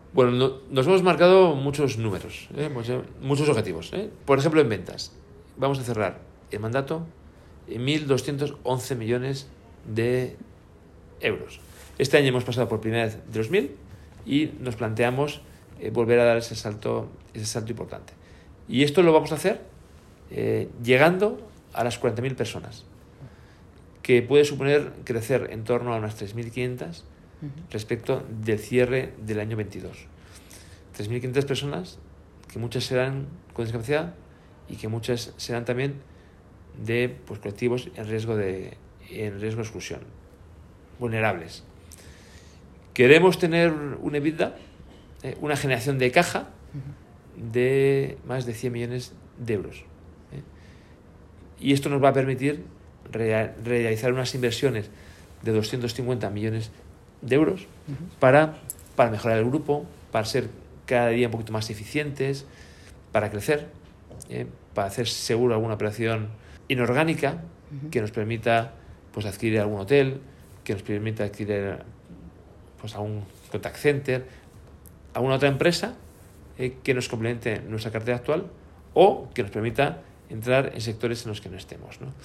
Bueno, nos hemos marcado muchos números, muchos objetivos. Por ejemplo, en ventas. Vamos a cerrar el mandato en 1.211 millones de euros. Este año hemos pasado por primera vez de los 1.000 y nos planteamos volver a dar ese salto importante. Y esto lo vamos a hacer llegando a las 40.000 personas, que puede suponer crecer en torno a unas 3.500 respecto del cierre del año 22. 3.500 personas, que muchas serán con discapacidad y que muchas serán también de colectivos en riesgo de exclusión, vulnerables. Queremos tener un EBITDA, una generación de caja de más de 100 millones de euros. Y esto nos va a permitir realizar unas inversiones de 250 millones de euros para mejorar el grupo, para ser cada día un poquito más eficientes, para crecer, para hacer seguro alguna operación inorgánica que nos permita adquirir algún hotel, que nos permita adquirir algún contact center, alguna otra empresa que nos complemente nuestra cartera actual o que nos permita entrar en sectores en los que no estemos, ¿no?